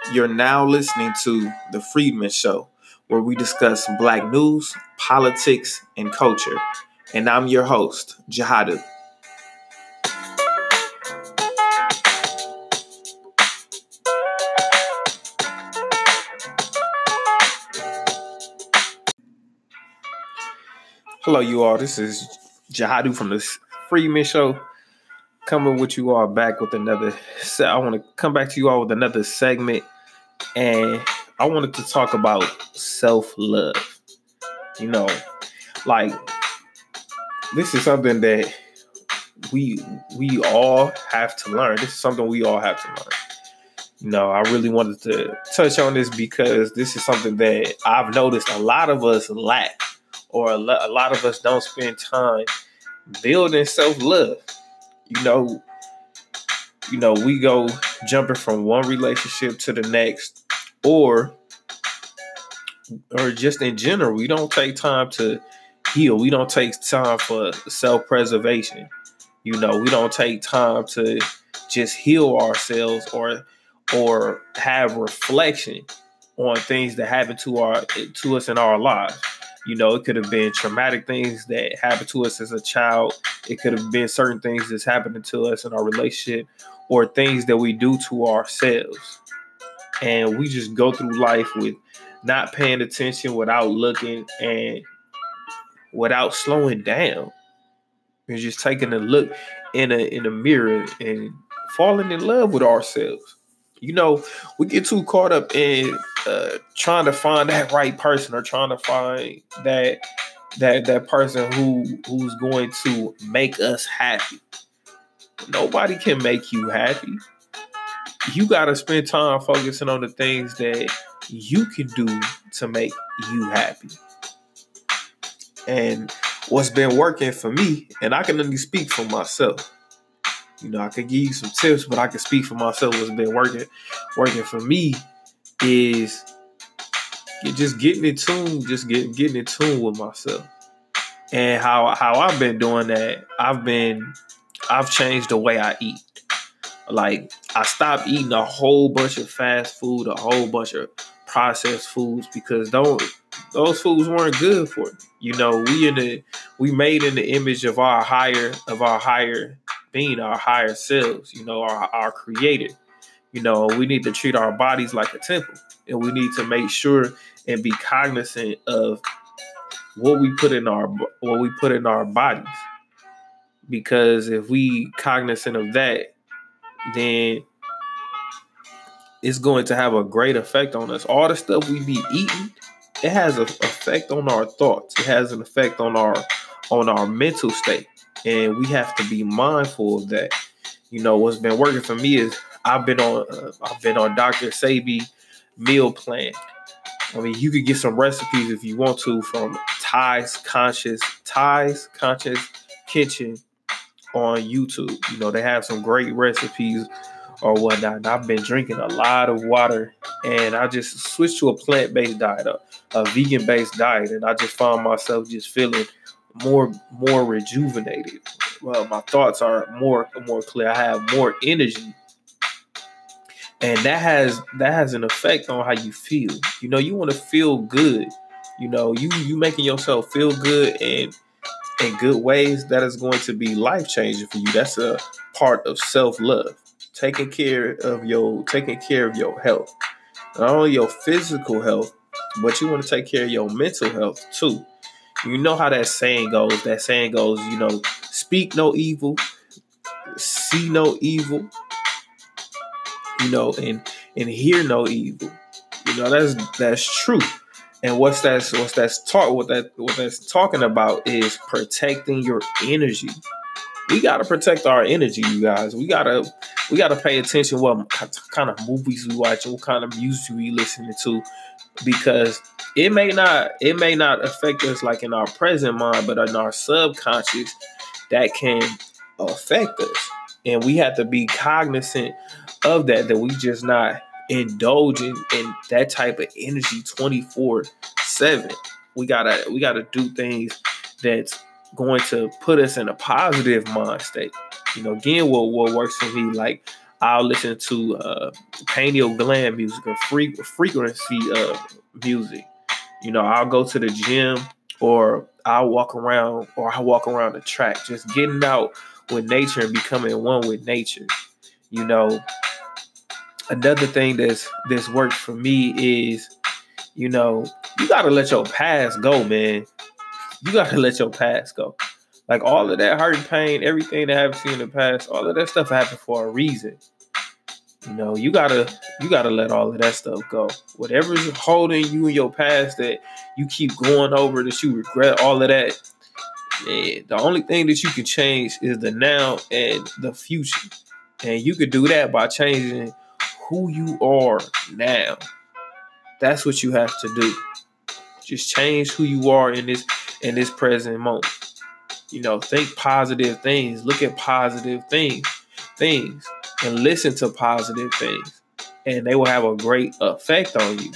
You're now listening to The Freedman Show, where we discuss Black news, politics, and culture. And I'm your host, Jihadu. Hello, you all. This is Jihadu from The Freedman Show, coming with you all back with another. I want to come back to you all with another segment, and I wanted to talk about self-love. Like, this is something that we all have to learn. This is something we all have to learn. I really wanted to touch on this because this is something that I've noticed a lot of us lack, or a lot of us don't spend time building self-love. We go jumping from one relationship to the next, or just in general, we don't take time to heal. We don't take time for self-preservation. We don't take time to just heal ourselves or have reflection on things that happen to us in our lives. It could have been traumatic things that happened to us as a child. It could have been certain things that's happening to us in our relationship, or things that we do to ourselves. And we just go through life with not paying attention, without looking, and without slowing down. We're just taking a look in a mirror and falling in love with ourselves. We get too caught up in trying to find that right person, or trying to find that person who's going to make us happy. Nobody can make you happy. You got to spend time focusing on the things that you can do to make you happy. And what's been working for me, and I can only speak for myself. I could give you some tips, but I can speak for myself. What's been working for me is just getting in tune, getting in tune with myself. And how I've been doing that, I've changed the way I eat. Like, I stopped eating a whole bunch of fast food, a whole bunch of processed foods, because those foods weren't good for me. We made in the image of our higher being, our higher selves, our creator. We need to treat our bodies like a temple, and we need to make sure and be cognizant of what we put in our bodies. Because if we cognizant of that, then it's going to have a great effect on us. All the stuff we be eating, it has an effect on our thoughts. It has an effect on our mental state, and we have to be mindful of that. What's been working for me is I've been on Dr. Sebi meal plan. I mean, you could get some recipes if you want to from Ty's Conscious Kitchen on YouTube. They have some great recipes or whatnot. And I've been drinking a lot of water, and I just switched to a plant-based diet, a vegan-based diet, and I just found myself just feeling more rejuvenated. Well, my thoughts are more clear. I have more energy, and that has an effect on how you feel. You want to feel good. You making yourself feel good in good ways, that is going to be life-changing for you. That's a part of self-love. Taking care of your health. Not only your physical health, but you want to take care of your mental health too. You know how that saying goes. Speak no evil, see no evil, and hear no evil. That's true. And what that's talking about is protecting your energy. We gotta protect our energy, you guys. We gotta pay attention what kind of movies we watch, what kind of music we listening to, because it may not affect us like in our present mind, but in our subconscious, that can affect us. And we have to be cognizant of that we just not indulging in that type of energy 24/7. We gotta do things that's going to put us in a positive mind state. Again, what works for me, like I'll listen to pineal gland music or frequency music. I'll go to the gym, or I'll walk around the track, just getting out with nature and becoming one with nature. Another thing that's worked for me is, you gotta let your past go, man. You gotta let your past go. Like, all of that hurt and pain, everything that happened to you in the past, all of that stuff happened for a reason. You gotta let all of that stuff go. Whatever's holding you in your past that you keep going over, that you regret, all of that, man, the only thing that you can change is the now and the future. And you could do that by changing who you are now. That's what you have to do. Just change who you are in this present moment. Think positive things, look at positive things, and listen to positive things, and they will have a great effect on you.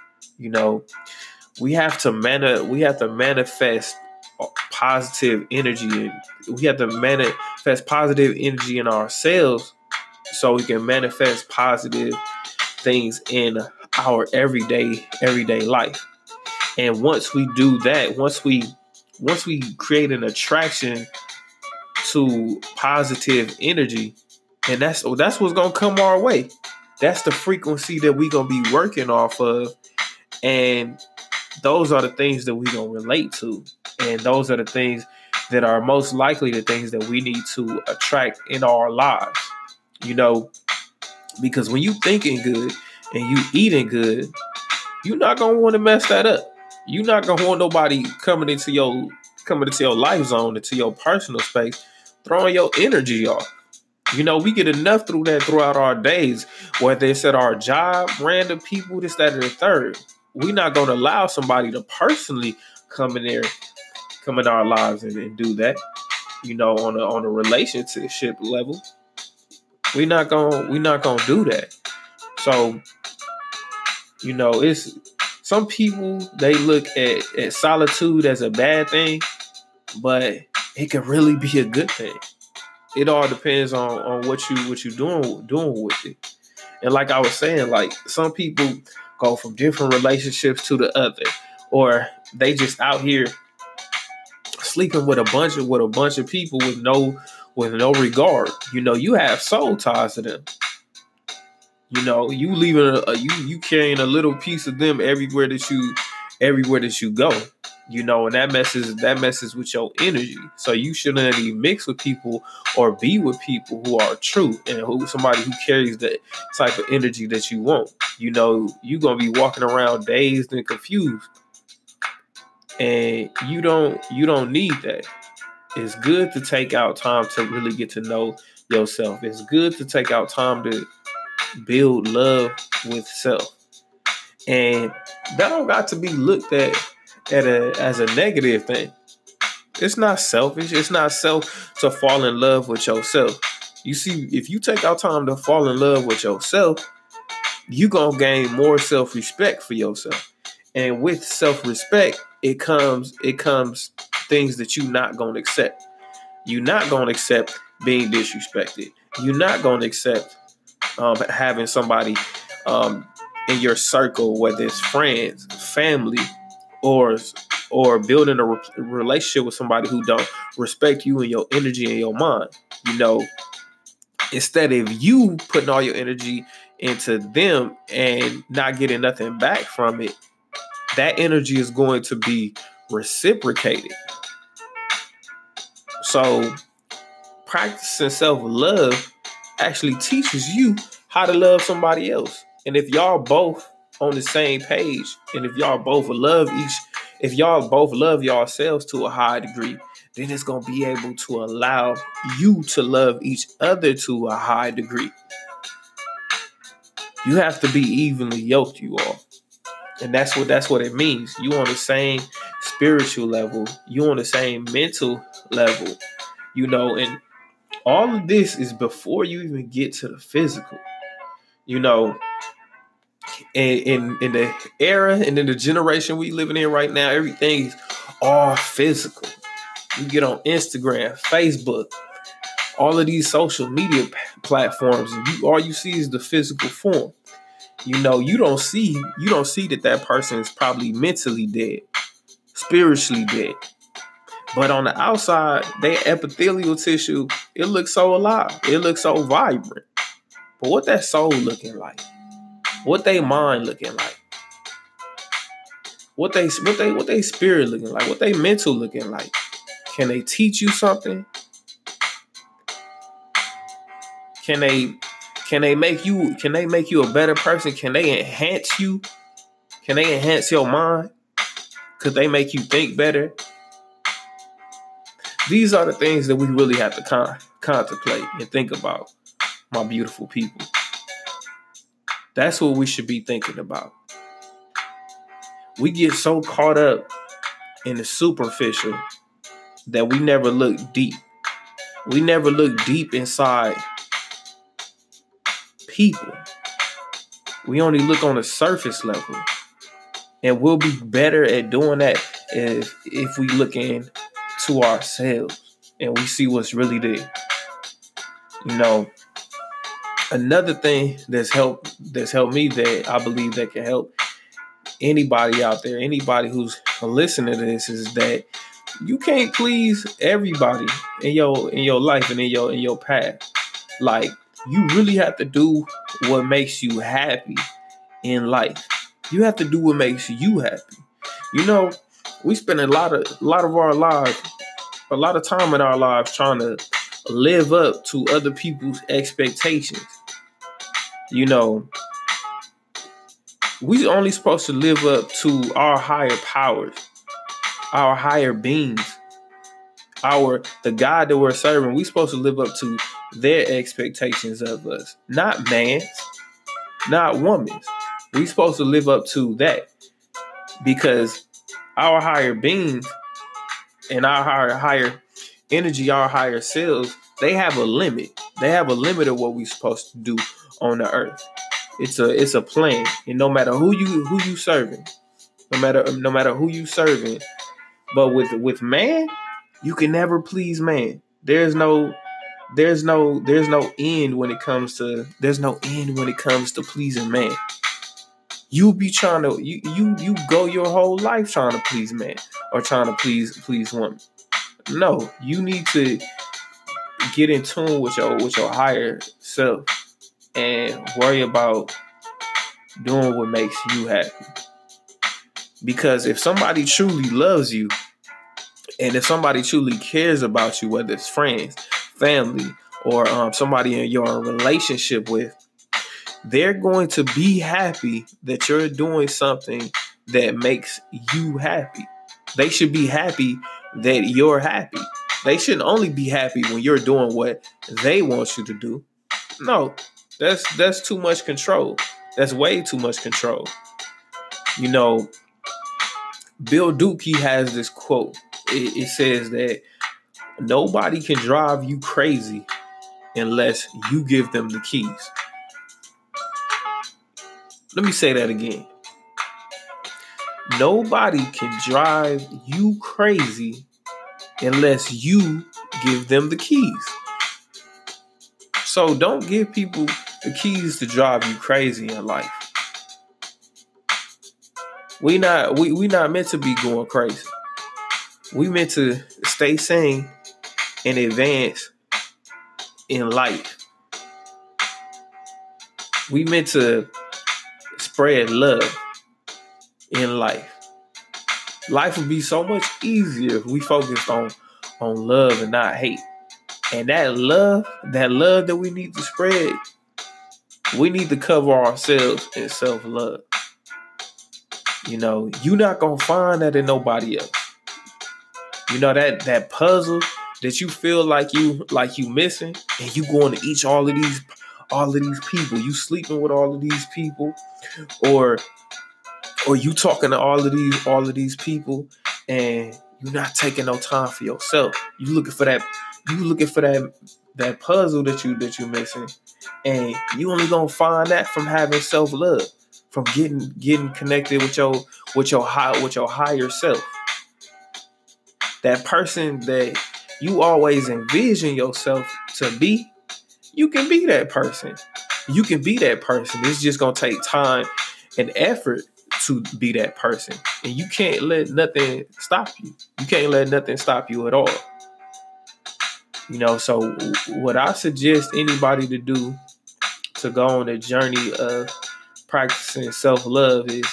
We have to manifest positive energy, and we have to manifest positive energy in ourselves, so we can manifest positive things in our everyday life. And once we do that, once we create an attraction to positive energy, and that's what's gonna come our way. That's the frequency that we're gonna be working off of, and those are the things that we're gonna relate to, and those are the things that are most likely the things that we need to attract in our lives. Because when you thinking good and you eating good, you're not gonna want to mess that up. You're not gonna want nobody coming into your life zone, into your personal space, throwing your energy off. We get enough through that throughout our days, whether it's at our job, random people, this, that, and the third. We're not gonna allow somebody to personally come in our lives and do that. On a relationship level, we're not gonna do that. So, it's some people, they look at solitude as a bad thing, but it can really be a good thing. It all depends on what you doing with it. And like I was saying, like, some people go from different relationships to the other, or they just out here sleeping with a bunch of people with no regard. You have soul ties to them. You leaving you carrying a little piece of them everywhere that you go. And that messes with your energy. So you shouldn't even mix with people or be with people who are true, and somebody who carries the type of energy that you want. You're gonna be walking around dazed and confused, and you don't need that. It's good to take out time to really get to know yourself. It's good to take out time to build love with self, and that don't got to be looked at as a negative thing. It's not selfish. It's not self to fall in love with yourself. You see, if you take out time to fall in love with yourself, you gonna gain more self-respect for yourself. And with self-respect, it comes things that you're not gonna accept. You're not gonna accept being disrespected. You're not gonna accept having somebody in your circle, whether it's friends, family, or building a relationship with somebody who don't respect you and your energy and your mind. Instead of you putting all your energy into them and not getting nothing back from it, that energy is going to be reciprocated. So practicing self-love actually teaches you how to love somebody else. And if y'all both on the same page, and if y'all both love yourselves to a high degree, then it's going to be able to allow you to love each other to a high degree. You have to be evenly yoked, you all. And that's what it means. You on the same spiritual level. You on the same mental level. And all of this is before you even get to the physical. In the era and in the generation we living in right now, everything's all physical. You get on Instagram, Facebook, all of these social media platforms, and all you see is the physical form. You don't see that person is probably mentally dead, spiritually dead. But on the outside, their epithelial tissue, it looks so alive. It looks so vibrant. But what that soul looking like? What they mind looking like? What they spirit looking like? What they mental looking like? Can they teach you something? Can they make you a better person? Can they enhance you? Can they enhance your mind? Could they make you think better? These are the things that we really have to contemplate and think about, my beautiful people. That's what we should be thinking about. We get so caught up in the superficial that we never look deep. We never look deep inside people. We only look on the surface level. And we'll be better at doing that if we look into ourselves and we see what's really there. Another thing that's helped me, that I believe that can help anybody out there, anybody who's listening to this, is that you can't please everybody in your life and in your path. Like, you really have to do what makes you happy in life. You have to do what makes you happy. We spend a lot of our lives, a lot of time in our lives trying to live up to other people's expectations. We only supposed to live up to our higher powers, our higher beings, the God that we're serving. We supposed to live up to their expectations of us, not man's, not woman's. We supposed to live up to that, because our higher beings and our higher energy, our higher selves, they have a limit. They have a limit of what we're supposed to do on the earth. It's a plan, and no matter who you serving, no matter who you serving, but with man, you can never please man. There's no end when it comes to pleasing man. You be trying to you go your whole life trying to please man or trying to please woman. No, you need to get in tune with your higher self and worry about doing what makes you happy. Because if somebody truly loves you, and if somebody truly cares about you, whether it's friends, family, or somebody in your relationship with, they're going to be happy that you're doing something that makes you happy. They should be happy that you're happy. They shouldn't only be happy when you're doing what they want you to do. No, that's too much control. That's way too much control. Bill Duke has this quote. It says that nobody can drive you crazy unless you give them the keys. Let me say that again. Nobody can drive you crazy unless you give them the keys. So don't give people the keys to drive you crazy in life. We not meant to be going crazy. We meant to stay sane and advance in life. We meant to spread love in life. Life would be so much easier if we focused on love and not hate. And that love that we need to spread, we need to cover ourselves in self-love. You're not gonna find that in nobody else. That puzzle that you feel like you missing, and you going to each all of these people. You sleeping with all of these people, or you talking to all of these people, and you're not taking no time for yourself. You looking for that puzzle that you missing, and you only gonna find that from having self-love, from getting connected with your higher self. That person that you always envision yourself to be, you can be that person. You can be that person. It's just going to take time and effort to be that person. And you can't let nothing stop you. You can't let nothing stop you at all. So what I suggest anybody to do to go on a journey of practicing self-love is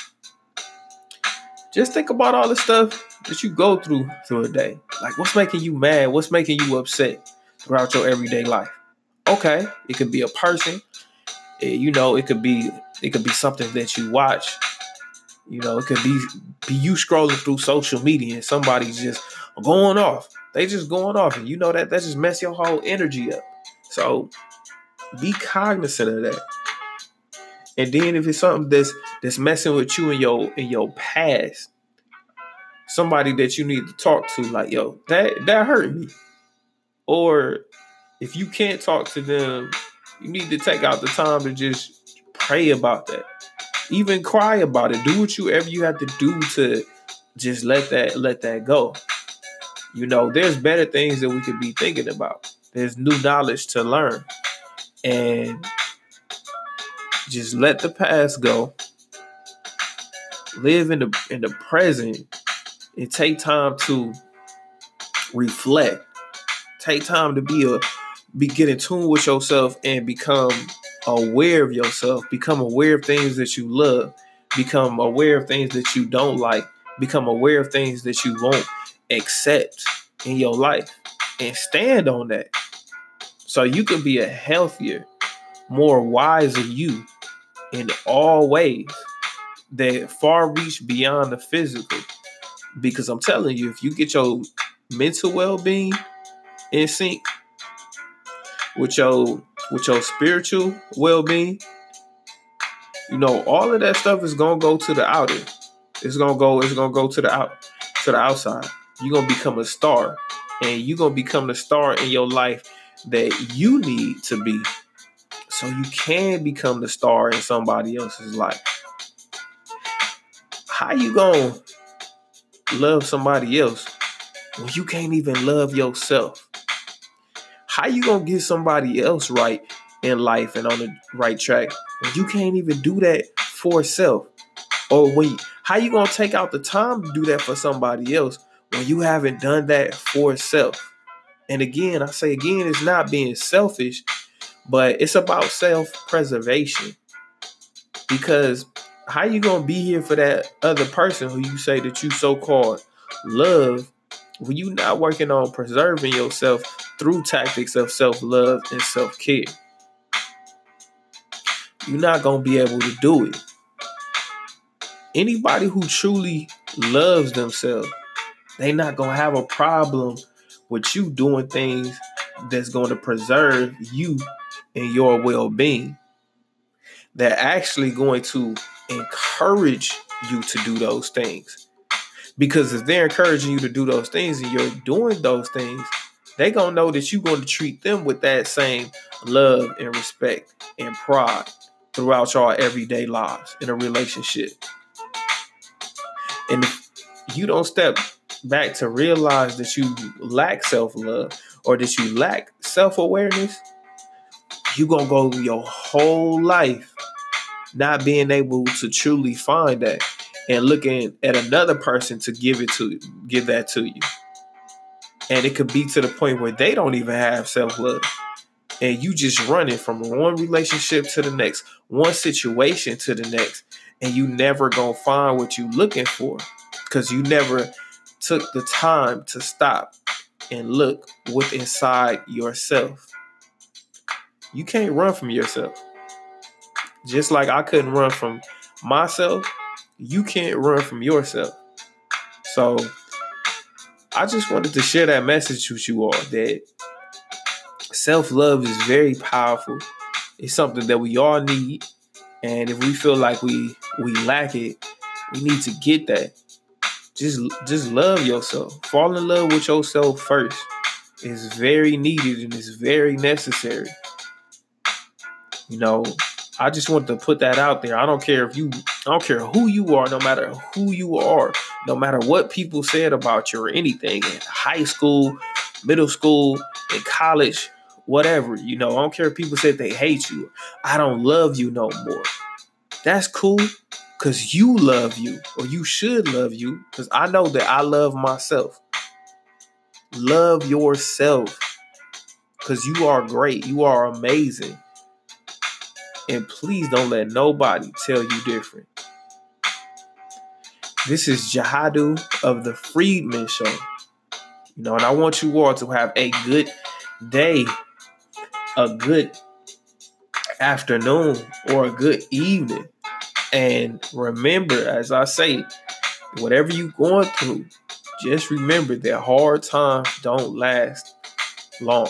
just think about all the stuff that you go through a day. Like, what's making you mad? What's making you upset throughout your everyday life? Okay, it could be a person. It could be something that you watch. It could be you scrolling through social media and somebody's just going off. They just going off, and that just mess your whole energy up. So be cognizant of that. And then if it's something that's messing with you in your past, somebody that you need to talk to, like, yo, that hurt me. Or if you can't talk to them, you need to take out the time to just pray about that. Even cry about it. Do whatever you have to do to just let that go. There's better things that we could be thinking about. There's new knowledge to learn. And just let the past go. Live in the present and take time to reflect. Take time to get in tune with yourself and become aware of yourself. Become aware of things that you love. Become aware of things that you don't like. Become aware of things that you won't accept in your life. And stand on that. So you can be a healthier, more wiser you in all ways that far reach beyond the physical. Because I'm telling you, if you get your mental well-being in sync with your spiritual well-being, all of that stuff is gonna go to the outer. It's gonna go to the outside. You're gonna become a star, and you're gonna become the star in your life that you need to be, so you can become the star in somebody else's life. How you gonna love somebody else when you can't even love yourself? How you gonna get somebody else right in life and on the right track when you can't even do that for self? Or how you gonna take out the time to do that for somebody else when you haven't done that for self? And again, it's not being selfish, but it's about self-preservation. Because how you gonna be here for that other person who you say that you so-called love when you not working on preserving yourself through tactics of self-love and self-care? You're not gonna be able to do it. Anybody who truly loves themselves, they not gonna have a problem with you doing things that's going to preserve you and your well-being. They're actually going to encourage you to do those things. Because if they're encouraging you to do those things and you're doing those things, they're going to know that you're going to treat them with that same love and respect and pride throughout your everyday lives in a relationship. And if you don't step back to realize that you lack self-love or that you lack self-awareness, you're going to go your whole life not being able to truly find that and looking at another person to give that to you. And it could be to the point where they don't even have self-love. And you just running from one relationship to the next, one situation to the next, and you never gonna find what you looking for because you never took the time to stop and look within inside yourself. You can't run from yourself. Just like I couldn't run from myself, you can't run from yourself. So I just wanted to share that message with you all that self-love is very powerful. It's something that we all need. And if we feel like we lack it, we need to get that. Just love yourself. Fall in love with yourself first. It's very needed and it's very necessary. I just want to put that out there. I don't care who you are, no matter who you are, no matter what people said about you or anything in high school, middle school, in college, whatever. I don't care if people said they hate you. I don't love you no more. That's cool, because you love you, or you should love you, because I know that I love myself. Love yourself, because you are great. You are amazing. And please don't let nobody tell you different. This is Jahadu of the Freedman Show. And I want you all to have a good day, a good afternoon, or a good evening. And remember, as I say, whatever you're going through, just remember that hard times don't last long.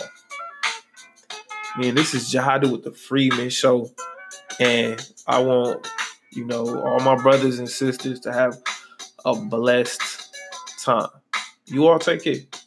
This is Jahadu with the Freedman Show. And I want, all my brothers and sisters to have a blessed time. You all take care.